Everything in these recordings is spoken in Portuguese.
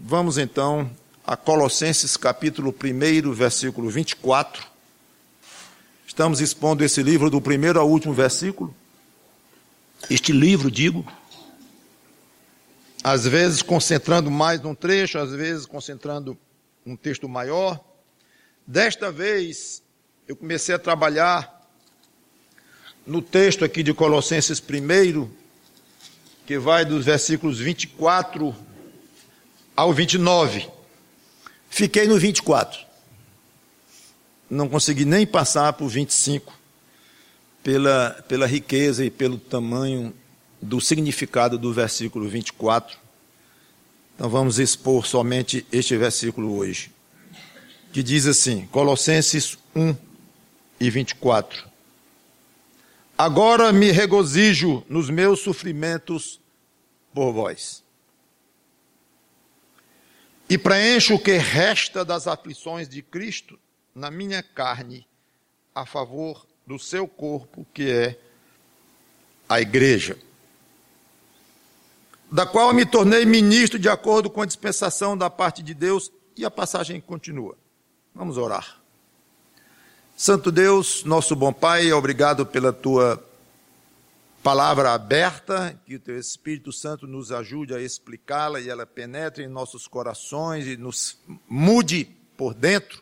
Vamos então a Colossenses capítulo 1, versículo 24. Estamos expondo esse livro do primeiro ao último versículo. Este livro, digo, às vezes concentrando mais num trecho, às vezes concentrando um texto maior. Desta vez, eu comecei a trabalhar no texto aqui de Colossenses 1, que vai dos versículos 24 ao 29. Fiquei no 24. Não consegui nem passar por 25, pela riqueza e pelo tamanho do significado do versículo 24. Então vamos expor somente este versículo hoje, que diz assim, Colossenses 1 e 24. Agora me regozijo nos meus sofrimentos por vós, e preencho o que resta das aflições de Cristo na minha carne, a favor do seu corpo, que é a igreja, da qual me tornei ministro de acordo com a dispensação da parte de Deus. E a passagem continua. Vamos orar. Santo Deus, nosso bom Pai, obrigado pela tua palavra aberta, que o teu Espírito Santo nos ajude a explicá-la e ela penetre em nossos corações e nos mude por dentro,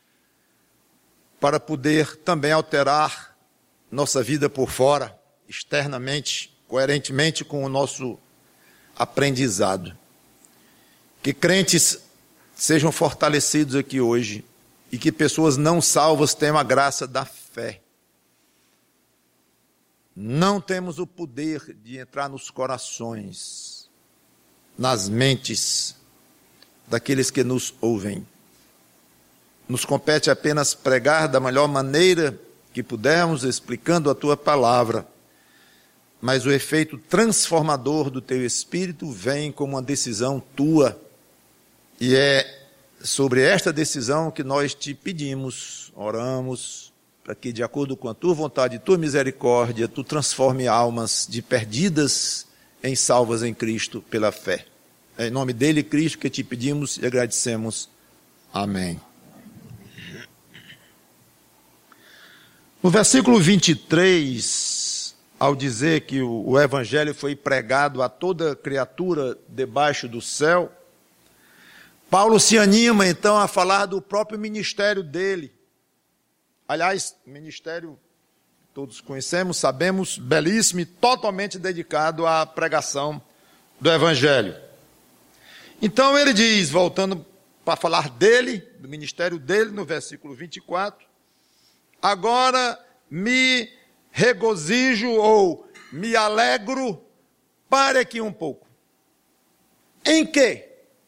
para poder também alterar nossa vida por fora, externamente, coerentemente com o nosso aprendizado. Que crentes sejam fortalecidos aqui hoje e que pessoas não salvas tenham a graça da fé. Não temos o poder de entrar nos corações, nas mentes daqueles que nos ouvem. Nos compete apenas pregar da melhor maneira que pudermos, explicando a tua palavra. Mas o efeito transformador do teu Espírito vem como uma decisão tua. E é sobre esta decisão que nós te pedimos, oramos, para que, de acordo com a tua vontade e tua misericórdia, tu transforme almas de perdidas em salvas em Cristo pela fé. É em nome dele, Cristo, que te pedimos e agradecemos. Amém. No versículo 23, ao dizer que o evangelho foi pregado a toda criatura debaixo do céu, Paulo se anima então a falar do próprio ministério dele. Aliás, ministério, todos conhecemos, sabemos, belíssimo e totalmente dedicado à pregação do evangelho. Então ele diz, voltando para falar dele, do ministério dele, no versículo 24, agora me regozijo ou me alegro, pare aqui um pouco. Em quê?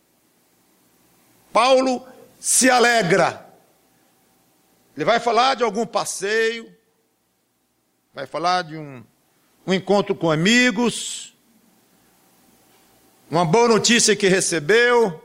Paulo se alegra. Ele vai falar de algum passeio, vai falar de um encontro com amigos, uma boa notícia que recebeu,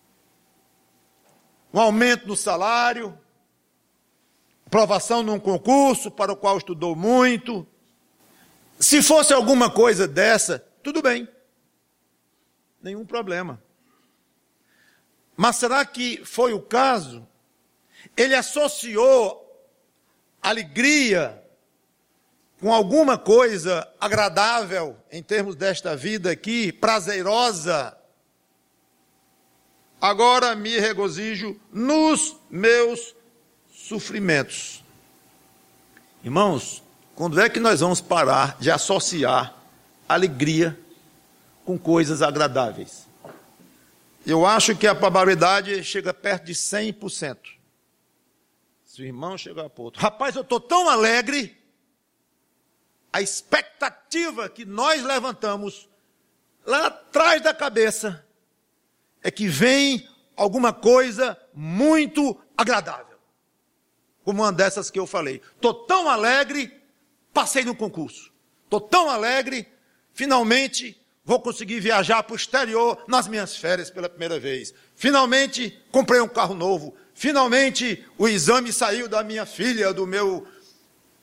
um aumento no salário, aprovação num concurso para o qual estudou muito. Se fosse alguma coisa dessa, tudo bem, nenhum problema. Mas será que foi o caso? Ele associou alegria com alguma coisa agradável em termos desta vida aqui, prazerosa. Agora me regozijo nos meus sofrimentos. Irmãos, quando é que nós vamos parar de associar alegria com coisas agradáveis? Eu acho que a probabilidade chega perto de 100%. Se o irmão chegar para outro, rapaz, eu estou tão alegre, a expectativa que nós levantamos lá atrás da cabeça é que vem alguma coisa muito agradável. Como uma dessas que eu falei. Estou tão alegre, passei no concurso. Estou tão alegre, finalmente vou conseguir viajar para o exterior nas minhas férias pela primeira vez. Finalmente comprei um carro novo. Finalmente o exame saiu da minha filha, do meu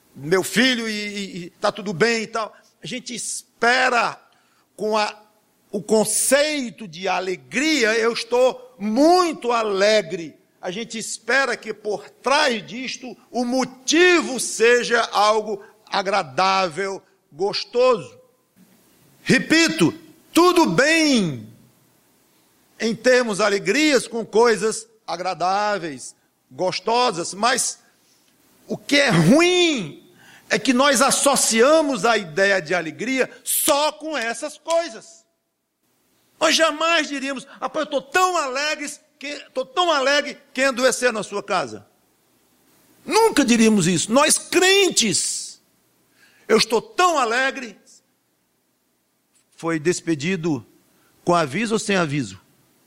filho e está tudo bem e tal. A gente espera com a o conceito de alegria, eu estou muito alegre. A gente espera que por trás disto o motivo seja algo agradável, gostoso. Repito, tudo bem em termos alegrias com coisas agradáveis, gostosas, mas o que é ruim é que nós associamos a ideia de alegria só com essas coisas. Nós jamais diríamos, rapaz, eu estou tão alegre que adoecer na sua casa. Nunca diríamos isso. Nós crentes, eu estou tão alegre. Foi despedido com aviso ou sem aviso?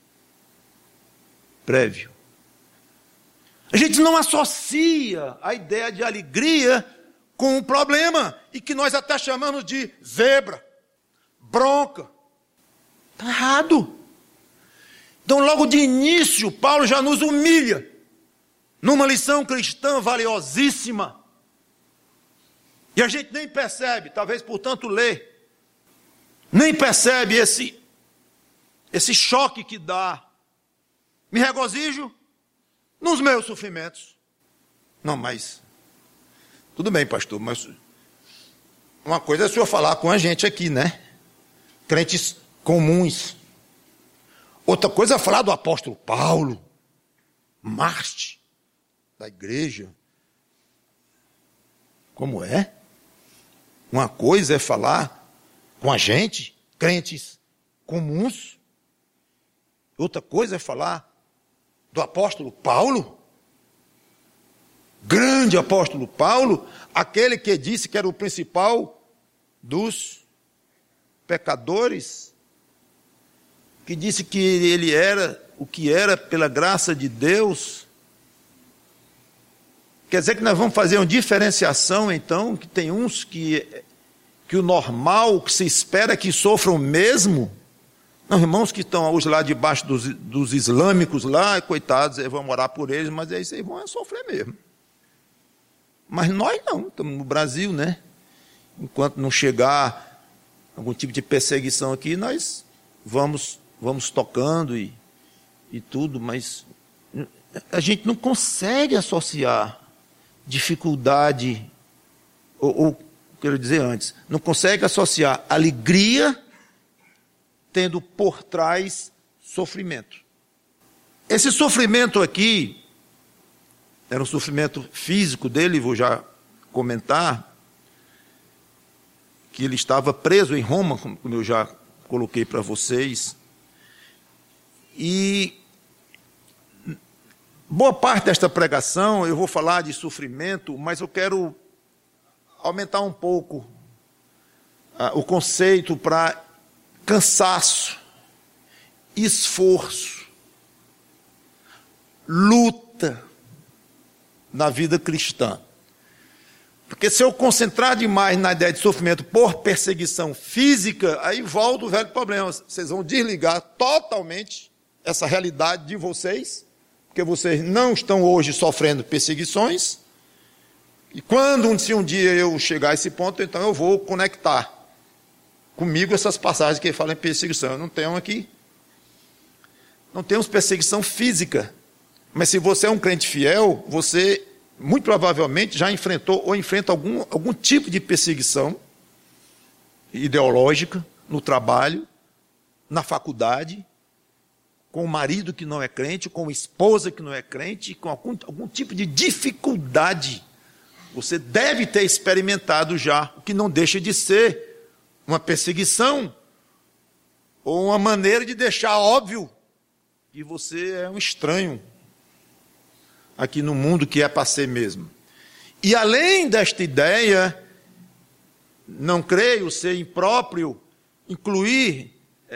Prévio. A gente não associa a ideia de alegria com um problema, e que nós até chamamos de zebra, bronca. Está errado. Então, logo de início, Paulo já nos humilha, numa lição cristã valiosíssima. E a gente nem percebe, talvez por tanto ler, nem percebe esse choque que dá. Me regozijo nos meus sofrimentos. Não, mas, tudo bem, pastor, mas uma coisa é o senhor falar com a gente aqui, né? Crentes comuns. Outra coisa é falar do apóstolo Paulo, Marte, da igreja. Como é? Uma coisa é falar com a gente, crentes comuns. Outra coisa é falar do apóstolo Paulo, grande apóstolo Paulo, aquele que disse que era o principal dos pecadores, que disse que ele era o que era pela graça de Deus. Quer dizer que nós vamos fazer uma diferenciação, então, que tem uns que o normal, que se espera que sofram mesmo. Não, irmãos que estão hoje lá debaixo dos islâmicos lá, coitados, vamos orar por eles, mas aí vocês vão sofrer mesmo. Mas nós não, estamos no Brasil, né? Enquanto não chegar algum tipo de perseguição aqui, nós vamos tocando e tudo, mas a gente não consegue associar dificuldade, ou quero dizer antes, não consegue associar alegria tendo por trás sofrimento. Esse sofrimento aqui era um sofrimento físico dele, vou já comentar, que ele estava preso em Roma, como eu já coloquei para vocês, e boa parte desta pregação eu vou falar de sofrimento, mas eu quero aumentar um pouco o conceito para cansaço, esforço, luta na vida cristã. Porque se eu concentrar demais na ideia de sofrimento por perseguição física, aí volta o velho problema. Vocês vão desligar totalmente essa realidade de vocês, porque vocês não estão hoje sofrendo perseguições. E se um dia eu chegar a esse ponto, então eu vou conectar comigo essas passagens que falam em perseguição. Eu não tenho aqui. Não temos perseguição física. Mas se você é um crente fiel, você muito provavelmente já enfrentou ou enfrenta algum tipo de perseguição ideológica no trabalho, na faculdade, com o marido que não é crente, com a esposa que não é crente, com algum tipo de dificuldade. Você deve ter experimentado já, o que não deixa de ser uma perseguição ou uma maneira de deixar óbvio que você é um estranho aqui no mundo que é para ser mesmo. E além desta ideia, não creio ser impróprio incluir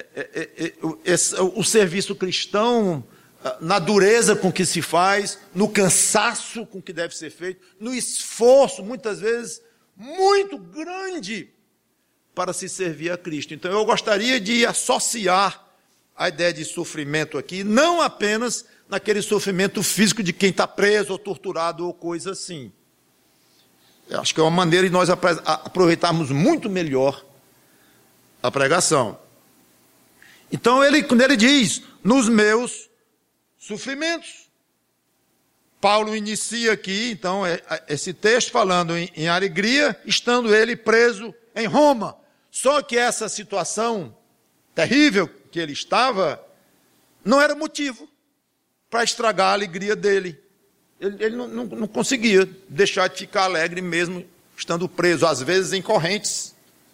o serviço cristão na dureza com que se faz, no cansaço com que deve ser feito, no esforço, muitas vezes, muito grande para se servir a Cristo. Então eu gostaria de associar a ideia de sofrimento aqui, não apenas naquele sofrimento físico de quem está preso ou torturado ou coisa assim. Eu acho que é uma maneira de nós aproveitarmos muito melhor a pregação. Então, quando ele diz, nos meus sofrimentos. Paulo inicia aqui, então, esse texto falando em alegria, estando ele preso em Roma. Só que essa situação terrível que ele estava, não era motivo para estragar a alegria dele. Ele não conseguia deixar de ficar alegre mesmo estando preso, às vezes em correntes.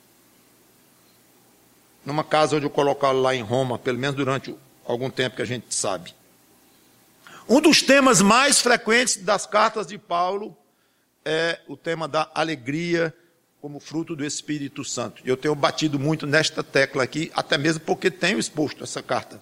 Numa casa onde eu colocá-lo lá em Roma, pelo menos durante algum tempo que a gente sabe. Um dos temas mais frequentes das cartas de Paulo é o tema da alegria como fruto do Espírito Santo. Eu tenho batido muito nesta tecla aqui, até mesmo porque tenho exposto essa carta.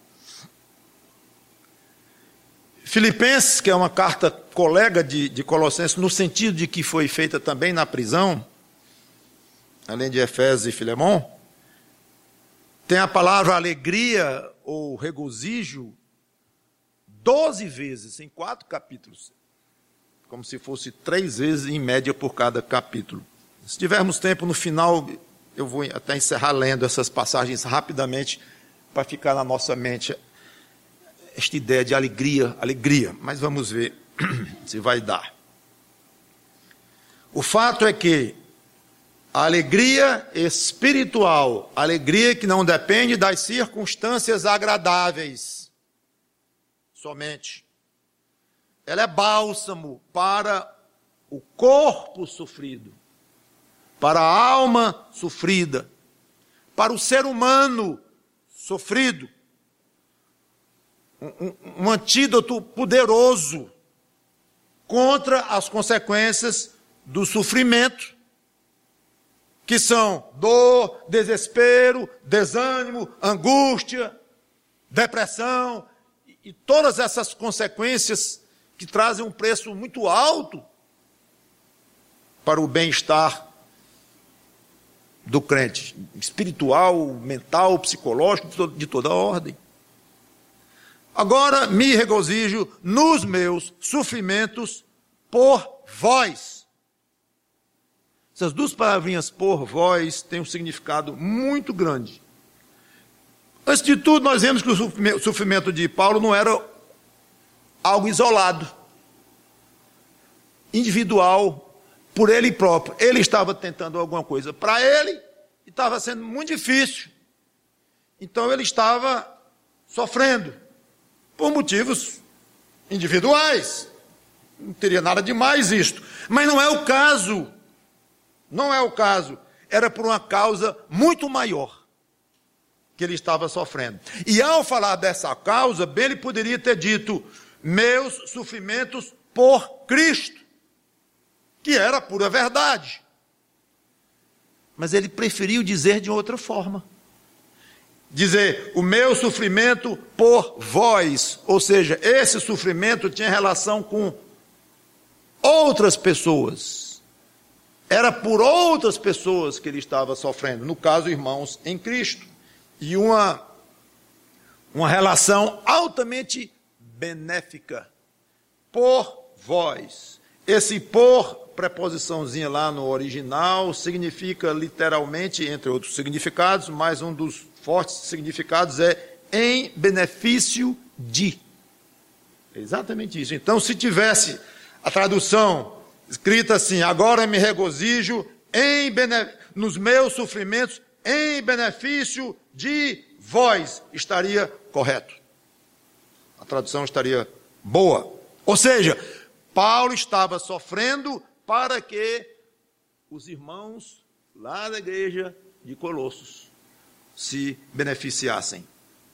Filipenses, que é uma carta colega de Colossenses, no sentido de que foi feita também na prisão, além de Efésios e Filemão, tem a palavra alegria ou regozijo 12 vezes, em 4 capítulos. Como se fosse 3 vezes em média por cada capítulo. Se tivermos tempo, no final, eu vou até encerrar lendo essas passagens rapidamente, para ficar na nossa mente esta ideia de alegria, mas vamos ver se vai dar. O fato é que a alegria espiritual, alegria que não depende das circunstâncias agradáveis, somente, ela é bálsamo para o corpo sofrido, para a alma sofrida, para o ser humano sofrido. Um antídoto poderoso contra as consequências do sofrimento, que são dor, desespero, desânimo, angústia, depressão, e todas essas consequências que trazem um preço muito alto para o bem-estar do crente, espiritual, mental, psicológico, de toda a ordem. Agora me regozijo nos meus sofrimentos por vós. Essas duas palavrinhas por vós têm um significado muito grande. Antes de tudo, nós vemos que o sofrimento de Paulo não era algo isolado, individual, por ele próprio. Ele estava tentando alguma coisa para ele e estava sendo muito difícil. Então ele estava sofrendo por motivos individuais. Não teria nada de mais isto. Mas não é o caso. Não é o caso. Era por uma causa muito maior que ele estava sofrendo. E ao falar dessa causa, bem ele poderia ter dito, meus sofrimentos por Cristo, que era a pura verdade. Mas ele preferiu dizer de outra forma. Dizer, o meu sofrimento por vós, ou seja, esse sofrimento tinha relação com outras pessoas. Era por outras pessoas que ele estava sofrendo, no caso, irmãos em Cristo. E uma relação altamente benéfica, por vós. Esse por, preposiçãozinha lá no original, significa literalmente, entre outros significados, mas um dos fortes significados é em benefício de. É exatamente isso. Então, se tivesse a tradução escrita assim, agora me regozijo nos meus sofrimentos em benefício de vós, estaria correto. A tradução estaria boa. Ou seja, Paulo estava sofrendo para que os irmãos lá da igreja de Colossos se beneficiassem.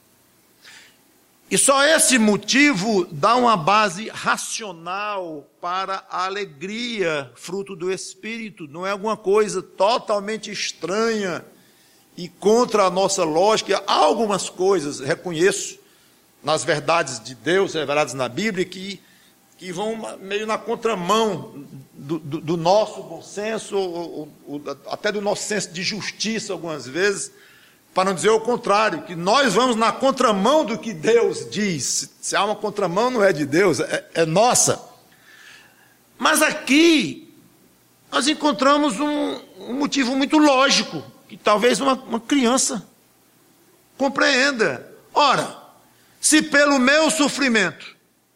E só esse motivo dá uma base racional para a alegria, fruto do Espírito. Não é alguma coisa totalmente estranha e contra a nossa lógica. Há algumas coisas, reconheço, nas verdades de Deus, reveladas na Bíblia, que vão meio na contramão do nosso bom senso, ou até do nosso senso de justiça, algumas vezes, para não dizer o contrário, que nós vamos na contramão do que Deus diz. Se há uma contramão, não é de Deus, é nossa. Mas aqui, nós encontramos um motivo muito lógico, que talvez uma criança compreenda. Ora, se pelo meu sofrimento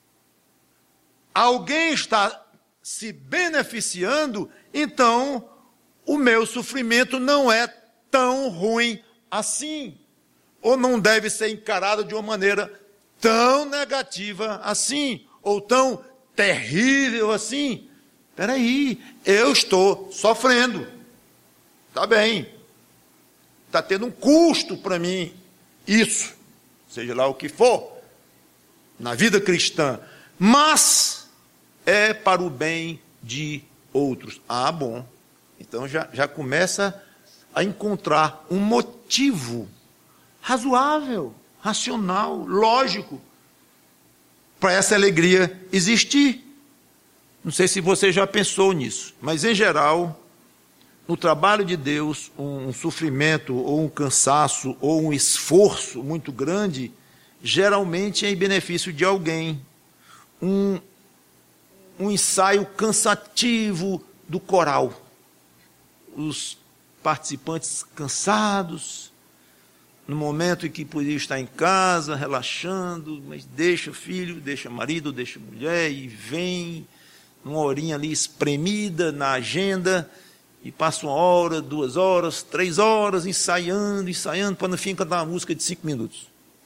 alguém está se beneficiando, então o meu sofrimento não é tão ruim assim, ou não deve ser encarado de uma maneira tão negativa assim, ou tão terrível assim. Espera aí, eu estou sofrendo, está bem, está tendo um custo para mim, isso, seja lá o que for, na vida cristã, mas é para o bem de outros. Ah, bom, então já começa a encontrar um motivo razoável, racional, lógico, para essa alegria existir. Não sei se você já pensou nisso, mas em geral, no trabalho de Deus, um sofrimento ou um cansaço ou um esforço muito grande, geralmente é em benefício de alguém. Um ensaio cansativo do coral. Os participantes cansados, no momento em que podia estar em casa, relaxando, mas deixa o filho, deixa o marido, deixa a mulher e vem uma horinha ali espremida na agenda e passa 1 hora, 2 horas, 3 horas ensaiando, para no fim cantar uma música de 5 minutos.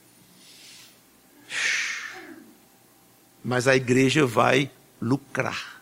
Mas a igreja vai lucrar.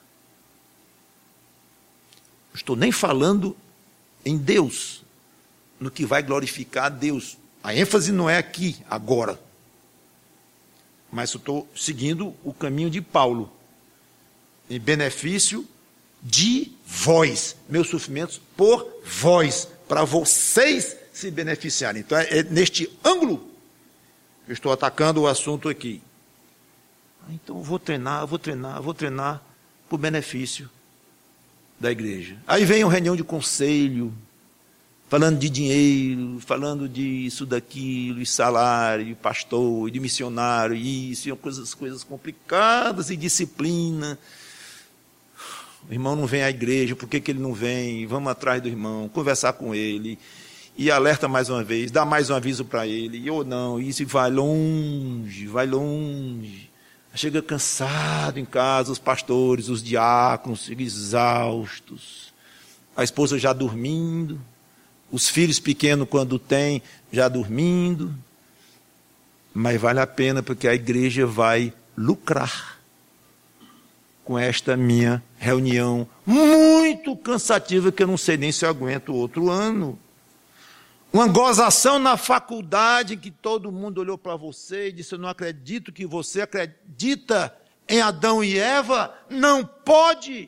Não estou nem falando em Deus, no que vai glorificar a Deus. A ênfase não é aqui, agora. Mas eu estou seguindo o caminho de Paulo, em benefício de vós, meus sofrimentos por vós, para vocês se beneficiarem. Então é neste ângulo que eu estou atacando o assunto aqui. Então eu vou treinar por benefício da igreja. Aí vem uma reunião de conselho, falando de dinheiro, falando disso, daquilo, e salário, e pastor, e de missionário, isso, e coisas complicadas, e disciplina. O irmão não vem à igreja, por que ele não vem? Vamos atrás do irmão, conversar com ele, e alerta mais uma vez, dá mais um aviso para ele, ou não, isso, e vai longe. Chega cansado em casa, os pastores, os diáconos, exaustos, a esposa já dormindo, os filhos pequenos, quando tem, já dormindo, mas vale a pena, porque a igreja vai lucrar com esta minha reunião muito cansativa, que eu não sei nem se eu aguento outro ano. Uma gozação na faculdade, que todo mundo olhou para você e disse: eu não acredito que você acredita em Adão e Eva. Não pode.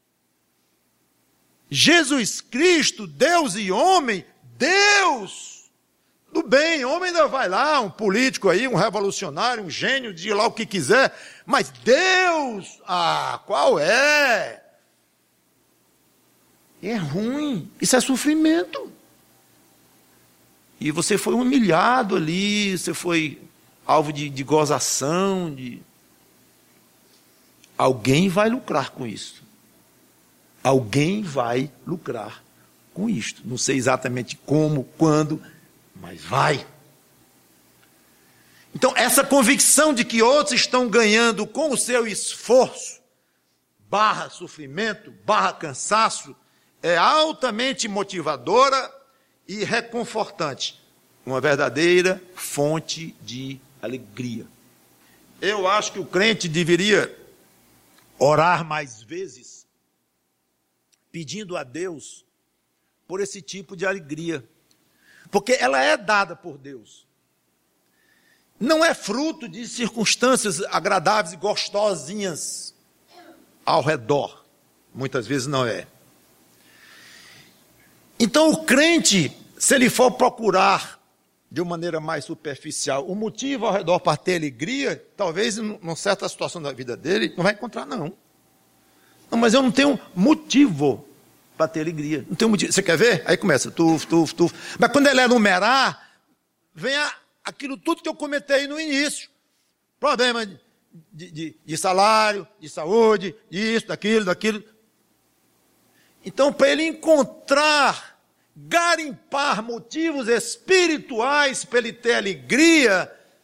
Jesus Cristo, Deus e homem, Deus do bem, homem ainda vai lá, um político aí, um revolucionário, um gênio, diga lá o que quiser, mas Deus, qual é? É ruim, isso é sofrimento. E você foi humilhado ali, você foi alvo de gozação, Alguém vai lucrar com isso. Alguém vai lucrar com isto. Não sei exatamente como, quando, mas vai. Então, essa convicção de que outros estão ganhando com o seu esforço, / sofrimento, / cansaço, é altamente motivadora e reconfortante. Uma verdadeira fonte de alegria. Eu acho que o crente deveria orar mais vezes, pedindo a Deus por esse tipo de alegria, porque ela é dada por Deus. Não é fruto de circunstâncias agradáveis e gostosinhas ao redor. Muitas vezes não é. Então o crente, se ele for procurar de uma maneira mais superficial, o motivo ao redor para ter alegria, talvez em uma certa situação da vida dele, não vai encontrar, não. Não, mas eu não tenho motivo para ter alegria. Não tenho motivo. Você quer ver? Aí começa, tuf. Mas quando ele enumerar, vem aquilo tudo que eu comentei no início. Problema de salário, de saúde, disso, daquilo. Então, para ele garimpar motivos espirituais para ele ter alegria,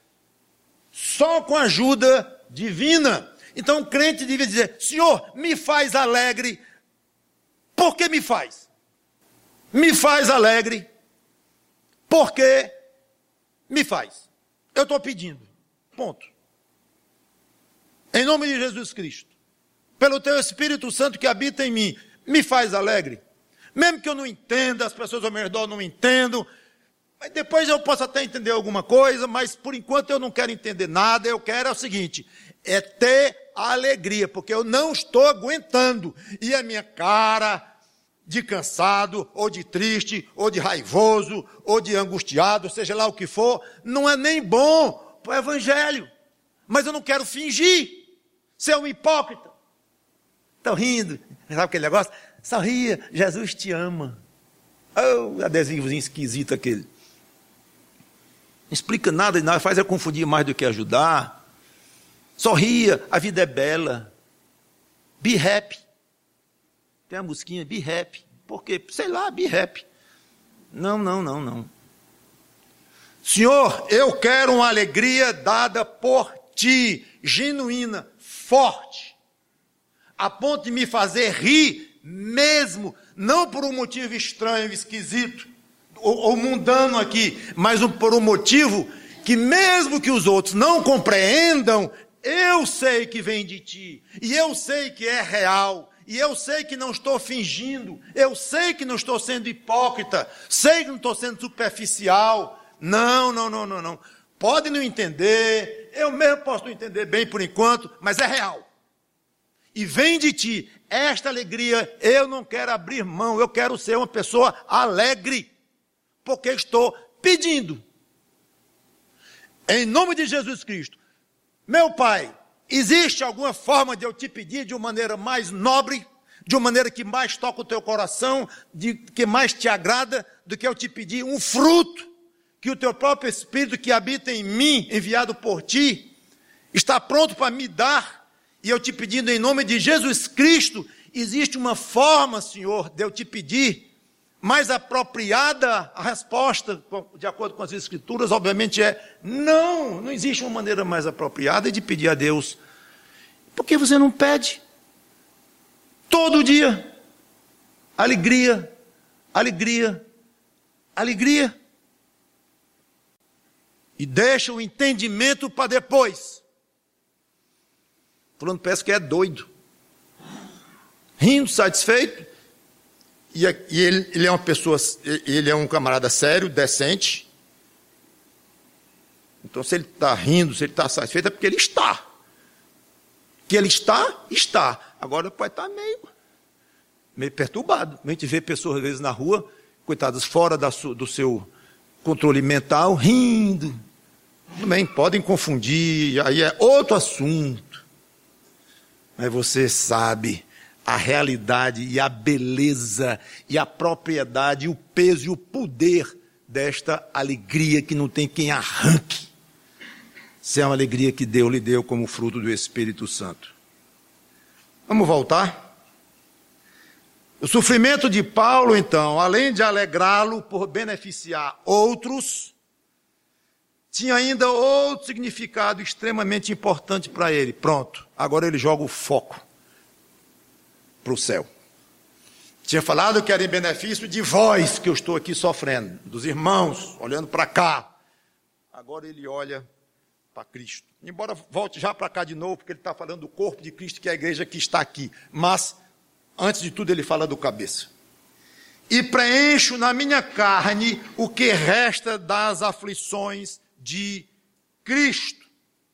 só com a ajuda divina. Então o crente devia dizer: Senhor, me faz alegre. Por que me faz? Me faz alegre. Porque me faz. Eu estou pedindo. Ponto. Em nome de Jesus Cristo, pelo teu Espírito Santo que habita em mim, me faz alegre. Mesmo que eu não entenda, as pessoas ao meu redor não entendam, mas depois eu posso até entender alguma coisa, mas por enquanto eu não quero entender nada. Eu quero é o seguinte, é ter alegria, porque eu não estou aguentando. E a minha cara de cansado, ou de triste, ou de raivoso, ou de angustiado, seja lá o que for, não é nem bom para o evangelho. Mas eu não quero fingir ser um hipócrita. Estão rindo, sabe aquele negócio? Sorria, Jesus te ama. Oh, adesivozinho esquisito aquele. Não explica nada, faz eu confundir mais do que ajudar. Sorria, a vida é bela. Be happy. Tem a musiquinha, be happy. Por quê? Sei lá, be happy. Não. Senhor, eu quero uma alegria dada por ti, genuína, forte, a ponto de me fazer rir mesmo, não por um motivo estranho, esquisito, ou mundano aqui, mas por um motivo que mesmo que os outros não compreendam, eu sei que vem de ti, e eu sei que é real, e eu sei que não estou fingindo, eu sei que não estou sendo hipócrita, sei que não estou sendo superficial. Não. Pode não entender, eu mesmo posso não entender bem por enquanto, mas é real. E vem de ti, esta alegria eu não quero abrir mão, eu quero ser uma pessoa alegre, porque estou pedindo. Em nome de Jesus Cristo, meu Pai, existe alguma forma de eu te pedir de uma maneira mais nobre, de uma maneira que mais toca o teu coração, que mais te agrada, do que eu te pedir um fruto, que o teu próprio Espírito que habita em mim, enviado por ti, está pronto para me dar, e eu te pedindo em nome de Jesus Cristo, existe uma forma, Senhor, de eu te pedir, mais apropriada. A resposta, de acordo com as Escrituras, obviamente não existe uma maneira mais apropriada de pedir a Deus. Por que você não pede? Todo dia, alegria. E deixa o entendimento para depois. Falando, parece que é doido. Rindo, satisfeito. E ele é uma pessoa, ele é um camarada sério, decente. Então, se ele está rindo, se ele está satisfeito, é porque ele está. Que ele está. Agora pode estar meio perturbado. A gente vê pessoas, às vezes, na rua, coitadas, fora do seu controle mental, rindo. Também podem confundir, aí é outro assunto. Mas você sabe a realidade e a beleza e a propriedade, e o peso e o poder desta alegria que não tem quem arranque. Se é uma alegria que Deus lhe deu como fruto do Espírito Santo. Vamos voltar? O sofrimento de Paulo, então, além de alegrá-lo por beneficiar outros, tinha ainda outro significado extremamente importante para ele. Pronto, agora ele joga o foco para o céu. Tinha falado que era em benefício de vós que eu estou aqui sofrendo, dos irmãos, olhando para cá. Agora ele olha para Cristo. Embora volte já para cá de novo, porque ele está falando do corpo de Cristo, que é a igreja que está aqui. Mas, antes de tudo, ele fala do cabeça. E preencho na minha carne o que resta das aflições de Cristo.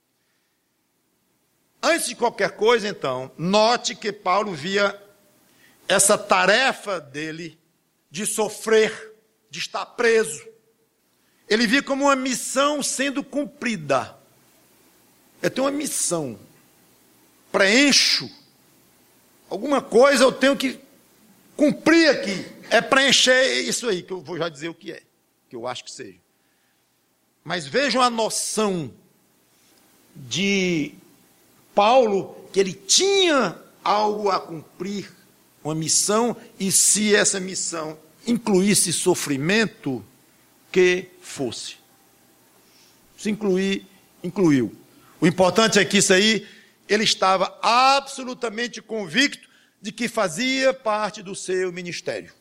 Antes de qualquer coisa, então, note que Paulo via essa tarefa dele de sofrer, de estar preso. Ele via como uma missão sendo cumprida. Eu tenho uma missão. Preencho. Alguma coisa eu tenho que cumprir aqui. É preencher isso aí, que eu vou já dizer o que é, que eu acho que seja. Mas vejam a noção de Paulo, que ele tinha algo a cumprir, uma missão, e se essa missão incluísse sofrimento, que fosse. Se incluir, incluiu. O importante é que isso aí, ele estava absolutamente convicto de que fazia parte do seu ministério.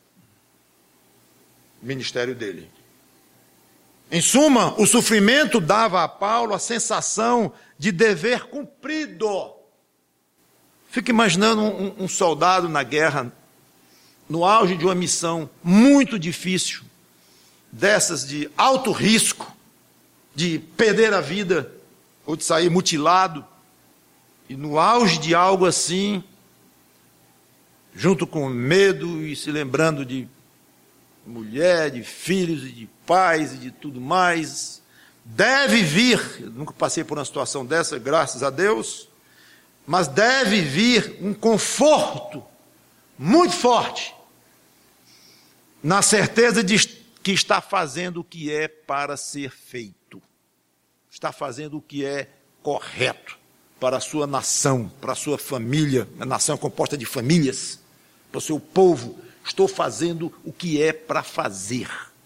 O ministério dele. Em suma, o sofrimento dava a Paulo a sensação de dever cumprido. Fica imaginando um soldado na guerra, no auge de uma missão muito difícil, dessas de alto risco, de perder a vida ou de sair mutilado, e no auge de algo assim, junto com medo e se lembrando de mulher, de filhos e de pais e de tudo mais, deve vir, eu nunca passei por uma situação dessa, graças a Deus, mas deve vir um conforto muito forte, na certeza de que está fazendo o que é para ser feito, está fazendo o que é correto para a sua nação, para a sua família, a nação é composta de famílias, para o seu povo. Estou fazendo o que é para fazer.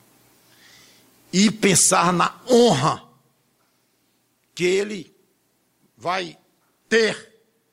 E pensar na honra que ele vai ter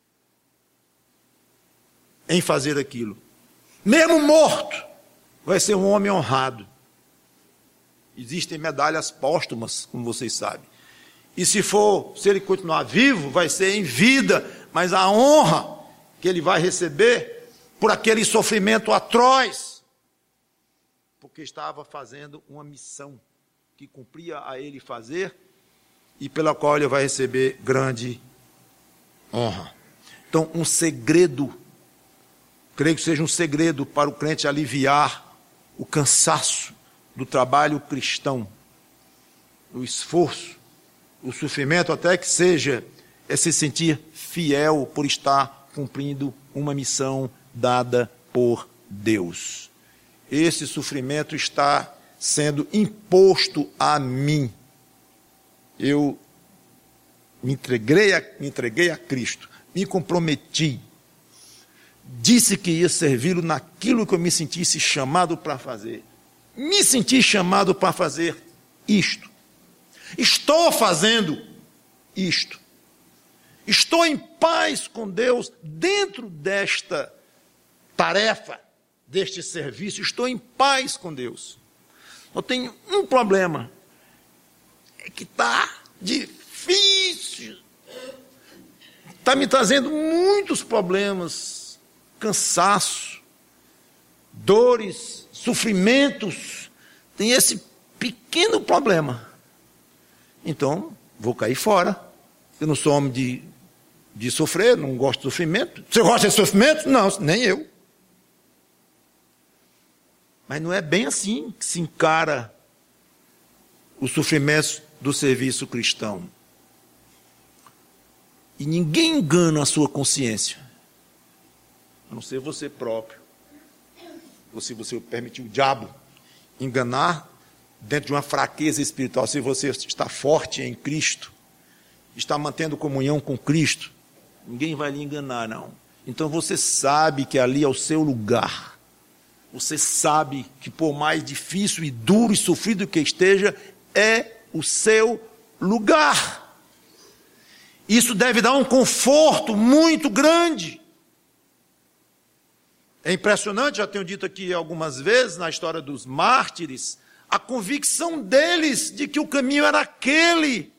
em fazer aquilo. Mesmo morto, vai ser um homem honrado. Existem medalhas póstumas, como vocês sabem. E se ele continuar vivo, vai ser em vida, mas a honra que ele vai receber por aquele sofrimento atroz, porque estava fazendo uma missão que cumpria a ele fazer e pela qual ele vai receber grande honra. Então, um segredo, creio que seja um segredo para o crente aliviar o cansaço do trabalho cristão, o esforço, o sofrimento, até que seja se sentir fiel por estar cumprindo uma missão dada por Deus. Esse sofrimento está sendo imposto a mim. Eu me entreguei a Cristo, me comprometi, disse que ia servi-lo naquilo que eu me sentisse chamado para fazer. Me senti chamado para fazer isto. Estou fazendo isto. Estou em paz com Deus dentro desta tarefa, deste serviço. Estou em paz com Deus. Eu tenho um problema. É que está difícil. Está me trazendo muitos problemas. Cansaço, dores, sofrimentos. Tem esse pequeno problema. Então, vou cair fora. Eu não sou homem de sofrer, não gosto de sofrimento. Você gosta de sofrimento? Não, nem eu. Mas não é bem assim que se encara o sofrimento do serviço cristão. E ninguém engana a sua consciência, a não ser você próprio. Ou se você permitir o diabo enganar dentro de uma fraqueza espiritual, se você está forte em Cristo, está mantendo comunhão com Cristo, ninguém vai lhe enganar, não. Então você sabe que ali é o seu lugar. Você sabe que por mais difícil e duro e sofrido que esteja, é o seu lugar. Isso deve dar um conforto muito grande. É impressionante, já tenho dito aqui algumas vezes, na história dos mártires, a convicção deles de que o caminho era aquele.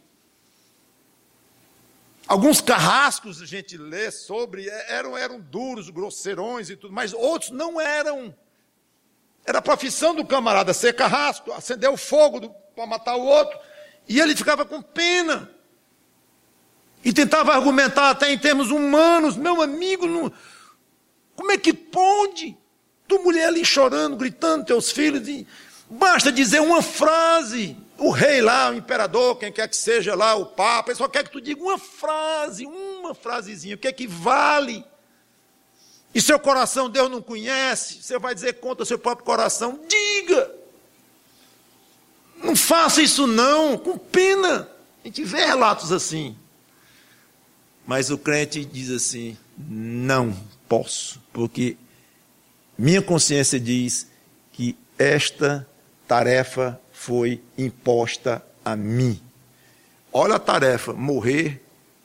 Alguns carrascos, a gente lê sobre, eram duros, grosseirões e tudo, mas outros não eram. Era a profissão do camarada ser carrasco, acender o fogo para matar o outro, e ele ficava com pena. E tentava argumentar até em termos humanos. Meu amigo, como é que pode? Tu mulher ali chorando, gritando, teus filhos, e basta dizer uma frase. O rei lá, o imperador, quem quer que seja lá, o papa, ele só quer que tu diga uma frase, uma frasezinha, o que é que vale? E seu coração Deus não conhece, você vai dizer contra o seu próprio coração, diga! Não faça isso não, com pena. A gente vê relatos assim. Mas o crente diz assim, não posso, porque minha consciência diz que esta tarefa foi imposta a mim. Olha a tarefa, morrer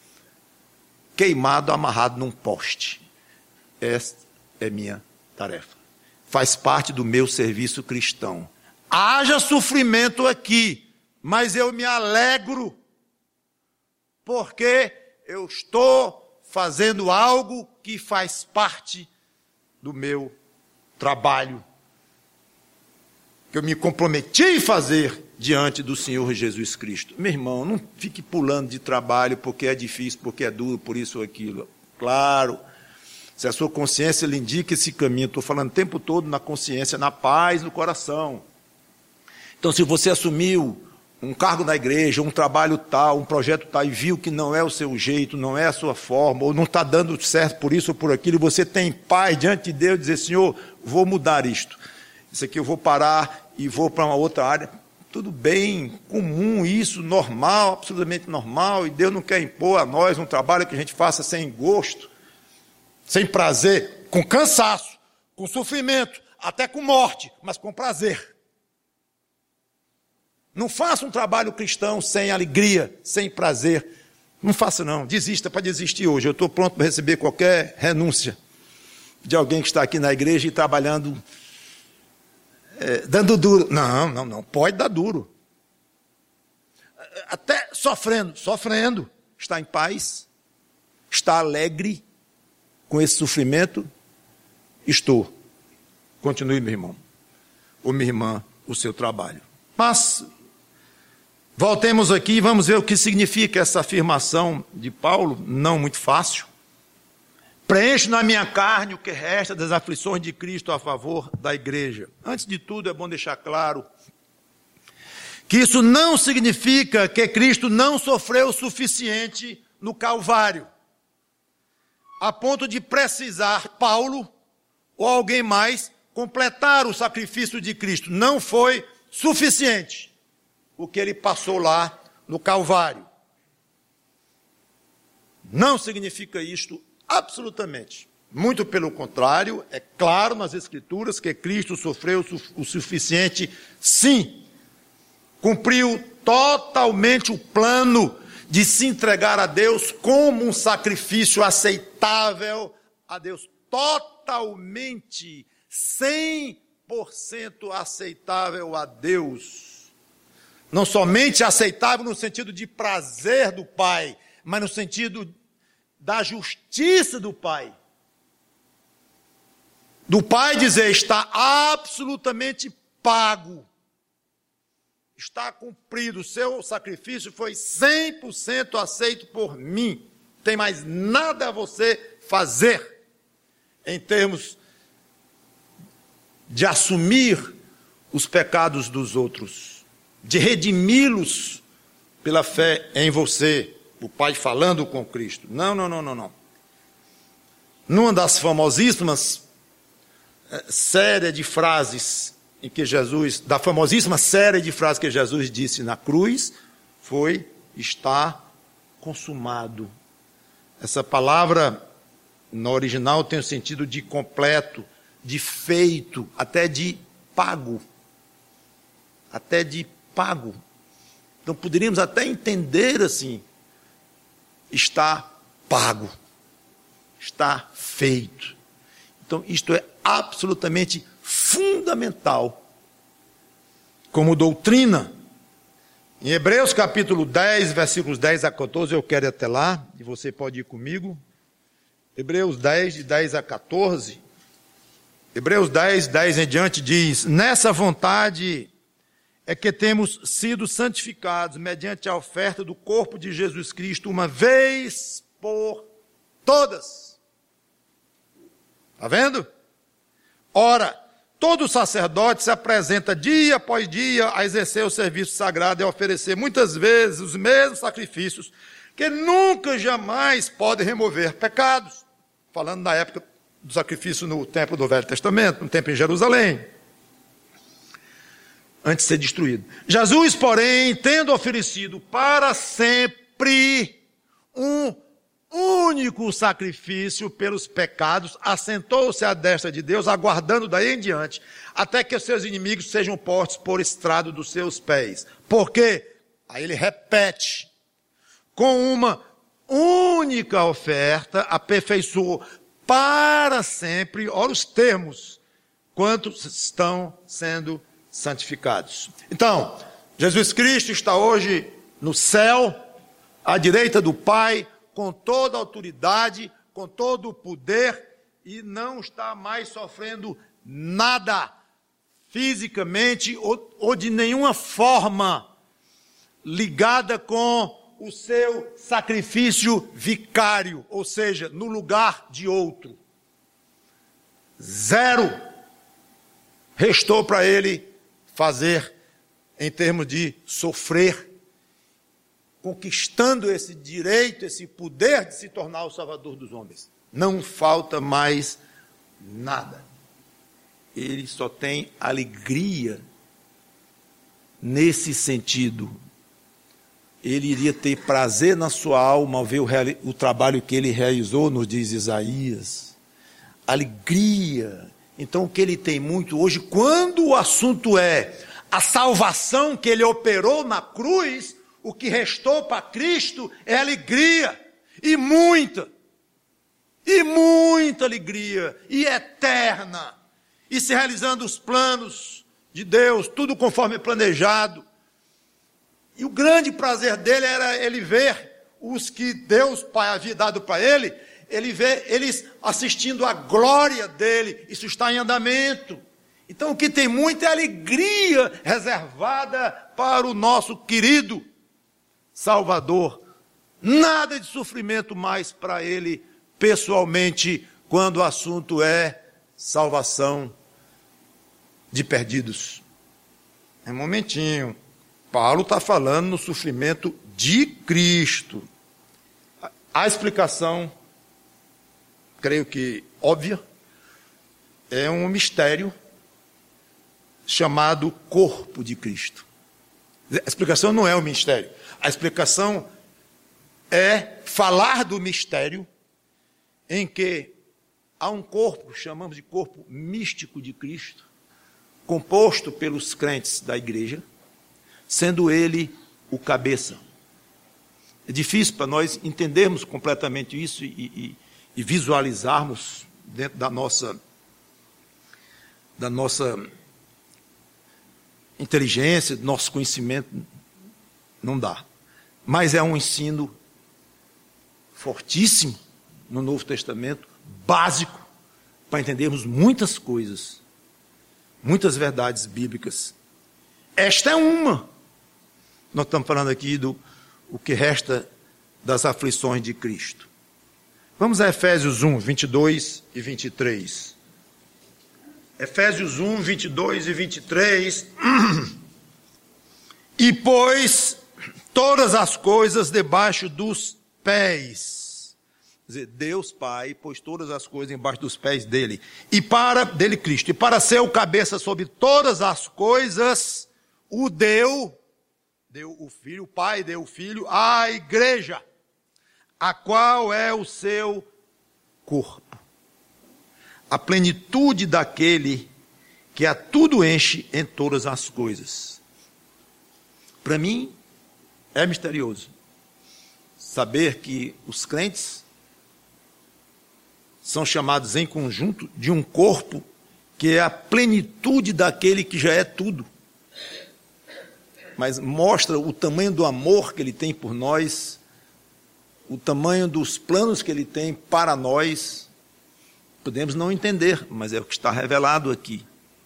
queimado, amarrado num poste. Esta é minha tarefa. Faz parte do meu serviço cristão. Haja sofrimento aqui, mas eu me alegro, porque eu estou fazendo algo que faz parte do meu trabalho, que eu me comprometi em fazer diante do Senhor Jesus Cristo. Meu irmão, não fique pulando de trabalho porque é difícil, porque é duro, por isso ou aquilo. Claro, se a sua consciência lhe indica esse caminho, estou falando o tempo todo na consciência, na paz, no coração. Então, se você assumiu um cargo na igreja, um trabalho tal, um projeto tal, e viu que não é o seu jeito, não é a sua forma, ou não está dando certo por isso ou por aquilo, você tem paz diante de Deus, dizer, Senhor, vou mudar isto. Isso aqui eu vou parar e vou para uma outra área. Tudo bem, comum isso, normal, absolutamente normal, e Deus não quer impor a nós um trabalho que a gente faça sem gosto, sem prazer, com cansaço, com sofrimento, até com morte, mas com prazer. Não faça um trabalho cristão sem alegria, sem prazer. Não faça não, desista para desistir hoje. Eu estou pronto para receber qualquer renúncia de alguém que está aqui na igreja e trabalhando, dando duro. Não, pode dar duro. Até sofrendo. Está em paz? Está alegre com esse sofrimento? Estou. Continue, meu irmão, ou minha irmã, o seu trabalho. Mas voltemos aqui e vamos ver o que significa essa afirmação de Paulo, não muito fácil. Preencho na minha carne o que resta das aflições de Cristo a favor da igreja. Antes de tudo, é bom deixar claro que isso não significa que Cristo não sofreu o suficiente no Calvário, a ponto de precisar Paulo ou alguém mais completar o sacrifício de Cristo. Não foi suficiente o que ele passou lá no Calvário. Não significa isto absolutamente. Muito pelo contrário, é claro nas Escrituras que Cristo sofreu o suficiente, sim. Cumpriu totalmente o plano de se entregar a Deus como um sacrifício aceitável a Deus. Totalmente, 100% aceitável a Deus. Não somente aceitável no sentido de prazer do Pai, mas no sentido da justiça do Pai. Do Pai dizer, está absolutamente pago. Está cumprido, o seu sacrifício foi 100% aceito por mim. Não tem mais nada a você fazer em termos de assumir os pecados dos outros, de redimi-los pela fé em você, o Pai falando com Cristo. Não. Numa das famosíssimas série de frases em que Jesus, da famosíssima série de frases que Jesus disse na cruz, foi, está consumado. Essa palavra, no original, tem o sentido de completo, de feito, até de pago. Até de pago. Então, poderíamos até entender assim, está pago, está feito. Então, isto é absolutamente fundamental como doutrina. Em Hebreus capítulo 10, versículos 10 a 14, eu quero ir até lá, e você pode ir comigo. Hebreus 10, de 10 a 14. Hebreus 10, 10 em diante diz, nessa vontade é que temos sido santificados mediante a oferta do corpo de Jesus Cristo, uma vez por todas. Está vendo? Ora, todo sacerdote se apresenta dia após dia a exercer o serviço sagrado e a oferecer muitas vezes os mesmos sacrifícios que nunca, jamais podem remover pecados. Falando na época do sacrifício no templo do Velho Testamento, no templo em Jerusalém, antes de ser destruído. Jesus, porém, tendo oferecido para sempre um único sacrifício pelos pecados, assentou-se à destra de Deus, aguardando daí em diante, até que os seus inimigos sejam postos por estrado dos seus pés. Por quê? Aí ele repete, com uma única oferta aperfeiçoou para sempre, olha os termos, quantos estão sendo santificados. Então, Jesus Cristo está hoje no céu, à direita do Pai, com toda a autoridade, com todo o poder, e não está mais sofrendo nada, fisicamente ou de nenhuma forma, ligada com o seu sacrifício vicário, ou seja, no lugar de outro. Zero restou para ele fazer em termos de sofrer, conquistando esse direito, esse poder de se tornar o Salvador dos homens. Não falta mais nada. Ele só tem alegria nesse sentido. Ele iria ter prazer na sua alma ao ver o trabalho que ele realizou, nos diz Isaías. Alegria. Então, o que ele tem muito hoje, quando o assunto é a salvação que ele operou na cruz, o que restou para Cristo é alegria, e muita alegria, e eterna, e se realizando os planos de Deus, tudo conforme planejado. E o grande prazer dele era ele ver os que Deus Pai havia dado para ele vê eles assistindo à glória dele. Isso está em andamento. Então o que tem muito é alegria reservada para o nosso querido Salvador. Nada de sofrimento mais para ele pessoalmente, quando o assunto é salvação de perdidos. Um momentinho. Paulo está falando no sofrimento de Cristo. A explicação, creio que óbvia, é um mistério chamado corpo de Cristo. A explicação não é um mistério. A explicação é falar do mistério em que há um corpo, chamamos de corpo místico de Cristo, composto pelos crentes da igreja, sendo ele o cabeça. É difícil para nós entendermos completamente isso e visualizarmos dentro da nossa inteligência, do nosso conhecimento, não dá. Mas é um ensino fortíssimo no Novo Testamento, básico, para entendermos muitas coisas, muitas verdades bíblicas. Esta é uma. Nós estamos falando aqui do o que resta das aflições de Cristo. Vamos a Efésios 1, 22 e 23. Efésios 1, 22 e 23. E pôs todas as coisas debaixo dos pés. Quer dizer, Deus Pai pôs todas as coisas embaixo dos pés dele. Dele Cristo. E para ser o cabeça sobre todas as coisas, o deu o Filho, o Pai deu o Filho à igreja, a qual é o seu corpo. A plenitude daquele que a tudo enche em todas as coisas. Para mim, é misterioso saber que os crentes são chamados em conjunto de um corpo que é a plenitude daquele que já é tudo. Mas mostra o tamanho do amor que ele tem por nós, o tamanho dos planos que ele tem para nós. Podemos não entender, mas é o que está revelado aqui.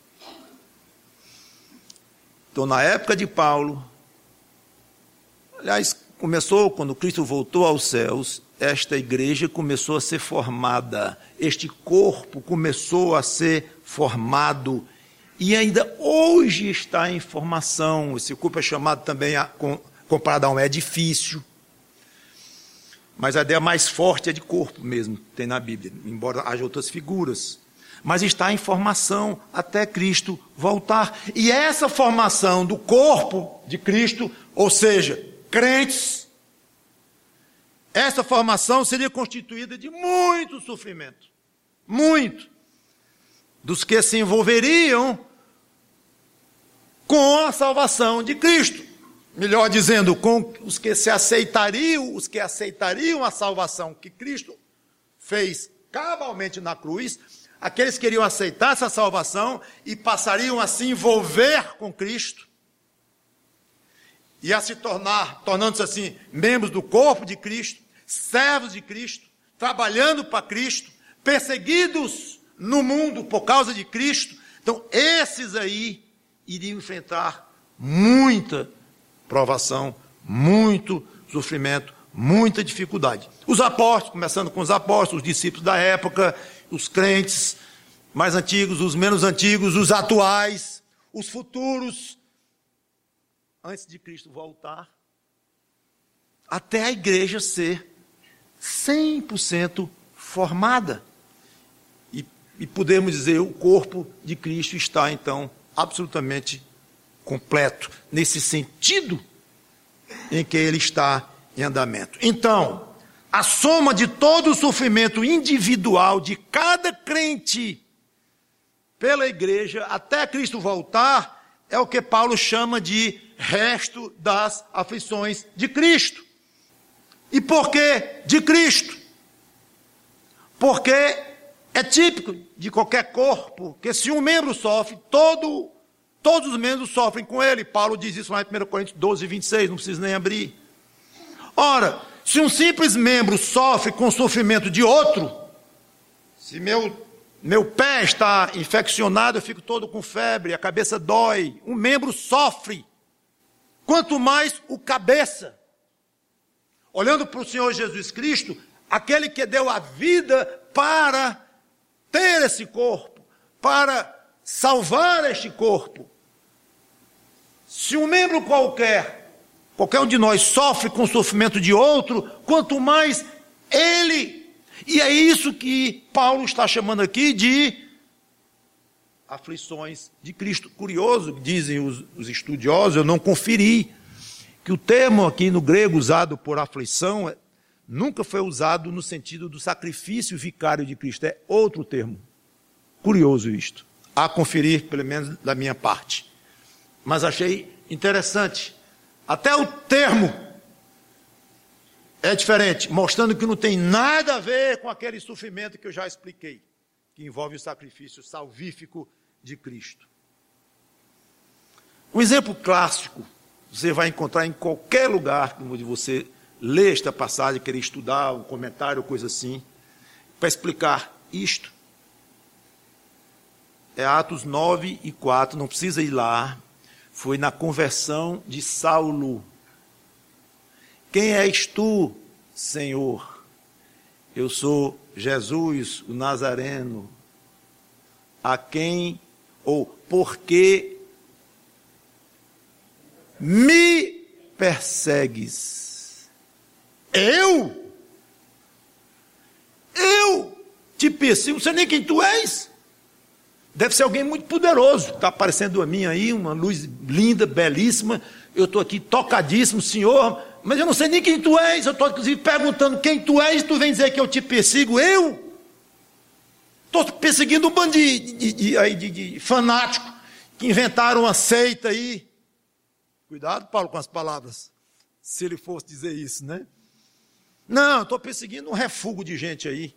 Então, na época de Paulo, aliás, começou quando Cristo voltou aos céus, esta igreja começou a ser formada, este corpo começou a ser formado, e ainda hoje está em formação. Esse corpo é chamado também, comparado a um edifício. Mas a ideia mais forte é de corpo mesmo, tem na Bíblia, embora haja outras figuras. Mas está em formação até Cristo voltar. E essa formação do corpo de Cristo, ou seja, crentes, essa formação seria constituída de muito sofrimento. Muito. Dos que se envolveriam com a salvação de Cristo. melhor dizendo, com os que aceitariam a salvação que Cristo fez cabalmente na cruz, aqueles que queriam aceitar essa salvação e passariam a se envolver com Cristo e a se tornando-se assim, membros do corpo de Cristo, servos de Cristo, trabalhando para Cristo, perseguidos no mundo por causa de Cristo. Então, esses aí iriam enfrentar muita provação, muito sofrimento, muita dificuldade. Os apóstolos, começando com os apóstolos, os discípulos da época, os crentes mais antigos, os menos antigos, os atuais, os futuros, antes de Cristo voltar, até a igreja ser 100% formada. E podemos dizer, o corpo de Cristo está, então, absolutamente completo, nesse sentido em que ele está em andamento. Então, a soma de todo o sofrimento individual de cada crente pela igreja, até Cristo voltar, é o que Paulo chama de resto das aflições de Cristo. E por que de Cristo? Porque é típico de qualquer corpo que se um membro sofre, todos os membros sofrem com ele. Paulo diz isso lá em 1 Coríntios 12, 26, não preciso nem abrir. Ora, se um simples membro sofre com o sofrimento de outro, se meu pé está infeccionado, eu fico todo com febre, a cabeça dói, um membro sofre, quanto mais o cabeça. Olhando para o Senhor Jesus Cristo, aquele que deu a vida para ter esse corpo, para salvar este corpo. Se um membro qualquer um de nós sofre com o sofrimento de outro, quanto mais ele. E é isso que Paulo está chamando aqui de aflições de Cristo. Curioso, dizem os estudiosos, eu não conferi, que o termo aqui no grego usado por aflição nunca foi usado no sentido do sacrifício vicário de Cristo, é outro termo. Curioso isto, a conferir, pelo menos da minha parte. Mas achei interessante, até o termo é diferente, mostrando que não tem nada a ver com aquele sofrimento que eu já expliquei, que envolve o sacrifício salvífico de Cristo. Um exemplo clássico, você vai encontrar em qualquer lugar onde você lê esta passagem, querer estudar, um comentário, coisa assim, para explicar isto. É Atos 9 e 4, não precisa ir lá, foi na conversão de Saulo. Quem és tu, Senhor? Eu sou Jesus, o Nazareno, a quem, ou porque me persegues. Eu te persigo, não sei nem quem tu és. Deve ser alguém muito poderoso. Está aparecendo a mim aí, uma luz linda, belíssima. Eu estou aqui tocadíssimo, Senhor, mas eu não sei nem quem tu és. Eu estou, inclusive, perguntando quem tu és. Tu vem dizer que eu te persigo. Eu estou perseguindo um bando de fanático que inventaram uma seita aí. Cuidado, Paulo, com as palavras, se ele fosse dizer isso, né? Não, estou perseguindo um refúgio de gente aí.